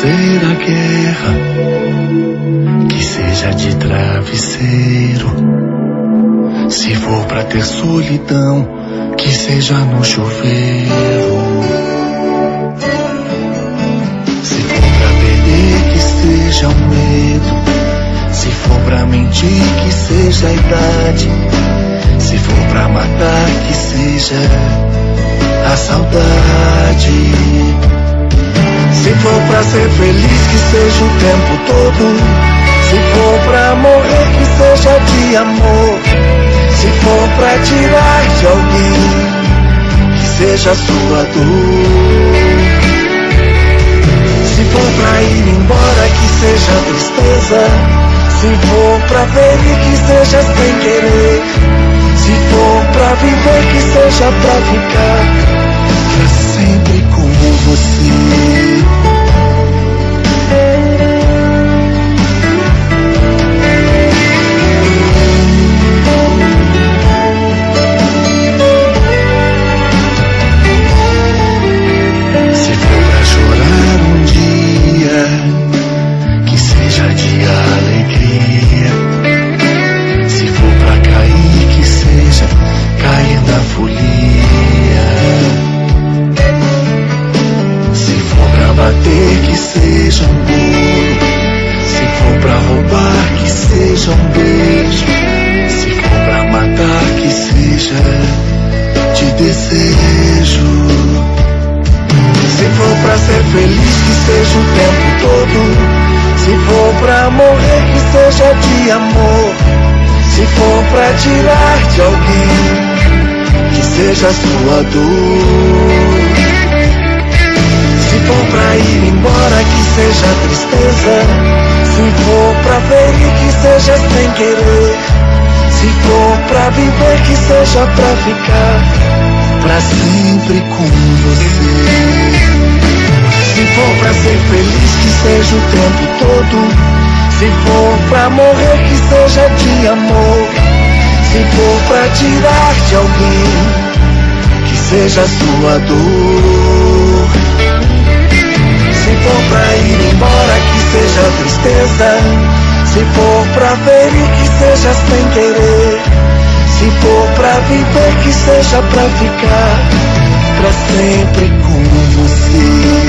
fazer a guerra, que seja de travesseiro. Se for pra ter solidão, que seja no chuveiro. Se for pra perder, que seja o medo. Se for pra mentir, que seja a idade. Se for pra matar, que seja a saudade. Se for pra ser feliz, que seja o tempo todo. Se for pra morrer, que seja de amor. Se for pra tirar de alguém, que seja a sua dor. Se for pra ir embora, que seja tristeza. Se for pra ferir, que seja sem querer. Se for pra viver, que seja pra ficar pra sempre com você. Se for pra chorar um dia, que seja de alegria. Se for pra cair, que seja cair na folia. Se for pra bater, que seja um muro. Se for pra roubar, que seja um beijo. Se for pra matar, que seja de desejo. Se for pra ser feliz, que seja o tempo todo. Se for pra morrer, que seja de amor. Se for pra tirar de alguém, que seja a sua dor. Se for pra ir embora, que seja tristeza. Se for pra ferir, que seja sem querer. Se for pra viver, que seja pra ficar pra sempre com você. Se for pra ser feliz, que seja o tempo todo. Se for pra morrer, que seja de amor. Se for pra tirar de alguém, que seja a sua dor. Se for pra ir embora, que seja tristeza. Se for pra ferir, que seja sem querer. Se for pra viver, que seja pra ficar pra sempre com você.